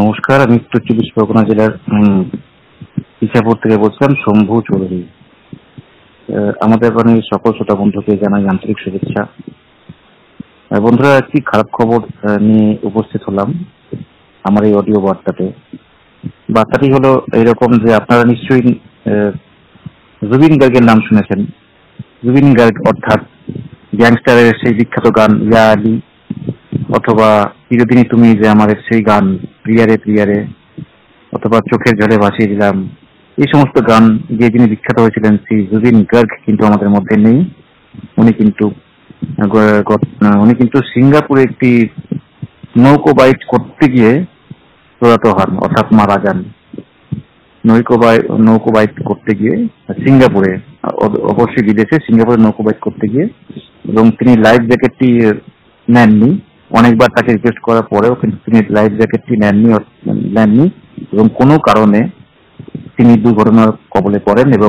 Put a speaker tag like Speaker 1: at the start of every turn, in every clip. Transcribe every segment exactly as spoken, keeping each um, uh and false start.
Speaker 1: নমস্কার, আমি উত্তর চব্বিশ পরগনা জেলার ইছাপুর থেকে বলছিলাম শম্ভু চৌধুরী। আমাদের এখানে সকল শ্রোতা বন্ধুকে জানাই আন্তরিক শুভেচ্ছা। বন্ধুরা, একটি খারাপ খবর নিয়ে উপস্থিত হলাম আমার এই অডিও বার্তাতে। বার্তাটি হলো এরকম যে আপনারা নিশ্চয়ই জুবিন গার্গের নাম শুনেছেন। জুবিন গার্গ অর্থাৎ গ্যাংস্টারের সেই বিখ্যাত গান ইয়া আলী, অথবা চিরদিনই তুমি যে আমাদের সেই গান প্রিয়ারে প্রিয়ারে, অথবা চোখের জলে ভাসিয়ে দিলাম, এই সমস্ত গান যে যিনি বিখ্যাত হয়েছিলেন সেই জুবিন গার্গ কিন্তু আমাদের মধ্যে নেই। উনি কিন্তু উনি কিন্তু সিঙ্গাপুরে একটি নৌকো বাইট করতে গিয়ে প্রয়াত হন, অর্থাৎ মারা যান। নৌকো বাইট নৌকো বাইট করতে গিয়ে সিঙ্গাপুরে, অবশ্যই বিদেশে, সিঙ্গাপুরে নৌকো বাইট করতে গিয়ে, এবং তিনি লাইফ জ্যাকেটটি নেননি। অনেকবার তাকে রিকোয়েস্ট করার পরেও কিন্তু তিনি লাইফ জ্যাকেটটি নেননি নেননি এবং কোনো কারণে তিনি দুর্ঘটনার কবলে পড়েন এবং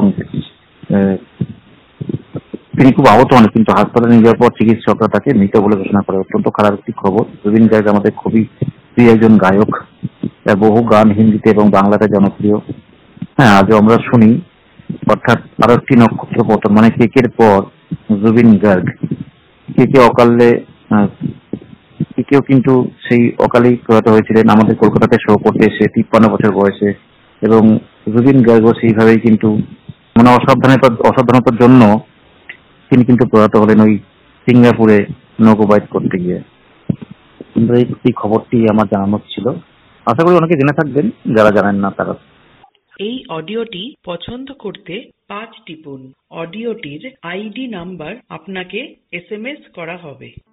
Speaker 1: তিনি খুব আহত হন, কিন্তু হাসপাতালে নিয়ে যাওয়ার পর চিকিৎসকরা তাকে মৃত বলে ঘোষণা করে। অত্যন্ত খারাপ একটি খবর। জুবিন গার্গ আমাদের খুবই প্রিয় একজন গায়ক, বহু গান হিন্দিতে এবং বাংলাতে জনপ্রিয়। হ্যাঁ, আজও আমরা শুনি। অর্থাৎ আরো একটি নক্ষত্র পতন, মানে কেকের পর জুবিন গার্গ। কেকে অকালে কেউ কিন্তু সেই অকালেই প্রয়াত হয়েছিলেন আমাদের কলকাতাতে শো করতে এসে তিপ্পান্ন বছর বয়সে, এবং জুবিন গার্গও সেইভাবেই কিন্তু মানে অসাবধানতা অসাবধানতার জন্য তিনি কিন্তু প্রয়াত হলেন ওই সিঙ্গাপুরে নৌকো বাইট করতে গিয়ে। কিন্তু এই খবরটি আমার জানানোর ছিল। আশা করি অনেকে জেনে থাকবেন, যারা জানেন না তারা।
Speaker 2: এই অডিওটি পছন্দ করতে পাঁচ টিপুন। অডিওটির আইডি নাম্বার আপনাকে এস এম এস করা হবে।